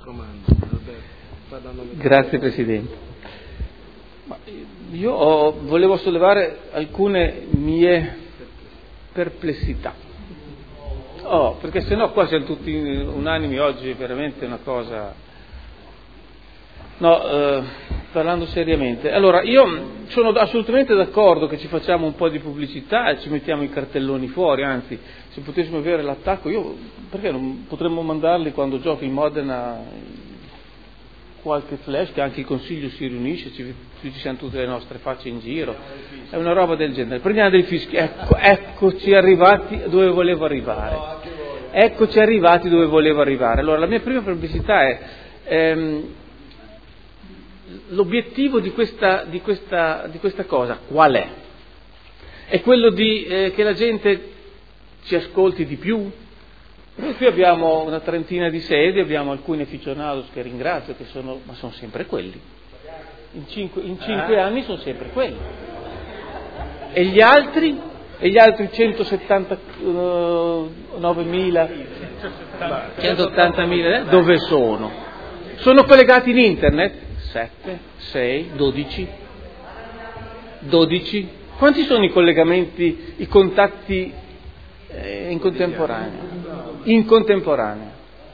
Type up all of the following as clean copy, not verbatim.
Grazie Presidente. Io volevo sollevare alcune mie perplessità. Perché sennò qua siamo tutti unanimi oggi, è veramente una cosa... parlando seriamente. Allora, io sono assolutamente d'accordo che ci facciamo un po' di pubblicità e ci mettiamo i cartelloni fuori, anzi, se potessimo avere l'attacco, perché non potremmo mandarli quando gioco in Modena qualche flash, che anche il Consiglio si riunisce, ci siamo tutte le nostre facce in giro, è una roba del genere. Prendiamo dei fischi, eccoci arrivati dove volevo arrivare. Allora, la mia prima perplessità è l'obiettivo di questa cosa qual è? È quello che la gente ci ascolti di più? Noi qui abbiamo una trentina di sedi, abbiamo alcuni aficionados che ringrazio, ma sono sempre quelli. In cinque anni sono sempre quelli. E gli altri 179.000, 180.000, dove sono? Sono collegati in internet? 7, 6, 12. Quanti sono i collegamenti, i contatti in contemporanea?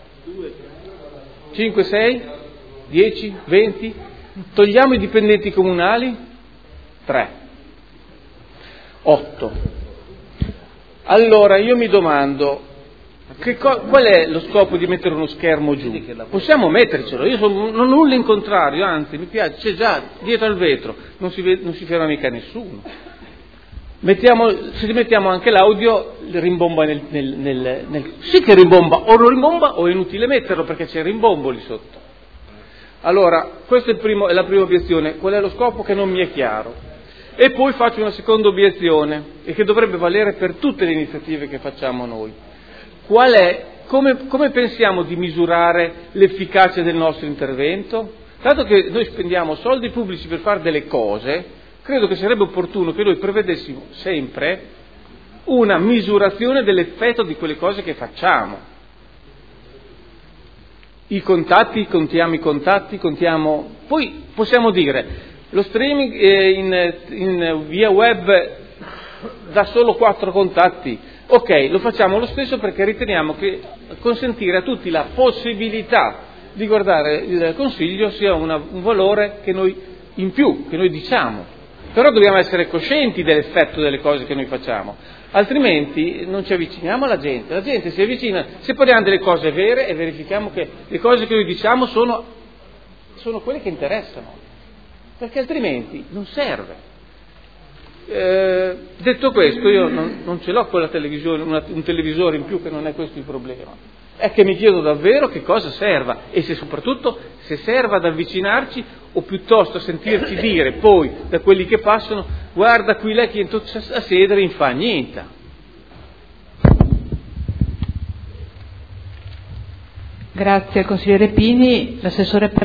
5, 6, 10, 20? Togliamo i dipendenti comunali? 3, 8. Allora io mi domando, qual è lo scopo di mettere uno schermo giù? Possiamo mettercelo, io non ho nulla in contrario, anzi mi piace, c'è già dietro al vetro, non si ferma mica nessuno. Se mettiamo anche l'audio, rimbomba sì che rimbomba, o non rimbomba o è inutile metterlo perché c'è il rimbombo lì sotto. Allora, questa è la prima obiezione, qual è lo scopo che non mi è chiaro. E poi faccio una seconda obiezione, e che dovrebbe valere per tutte le iniziative che facciamo noi. Come pensiamo di misurare l'efficacia del nostro intervento? Dato che noi spendiamo soldi pubblici per fare delle cose, credo che sarebbe opportuno che noi prevedessimo sempre una misurazione dell'effetto di quelle cose che facciamo. I contatti, contiamo, poi possiamo dire, lo streaming in via web dà solo 4 contatti. Ok, lo facciamo lo stesso perché riteniamo che consentire a tutti la possibilità di guardare il Consiglio sia un valore che noi in più, che noi diciamo. Però dobbiamo essere coscienti dell'effetto delle cose che noi facciamo, altrimenti non ci avviciniamo alla gente. La gente si avvicina se parliamo delle cose vere e verifichiamo che le cose che noi diciamo sono quelle che interessano, perché altrimenti non serve. Detto questo, io non ce l'ho con la televisione, un televisore in più, che non è questo il problema. È che mi chiedo davvero che cosa serva e soprattutto se serva ad avvicinarci o piuttosto a sentirci dire poi da quelli che passano: guarda qui lei che a sedere non fa niente. Grazie al consigliere Pini. L'assessore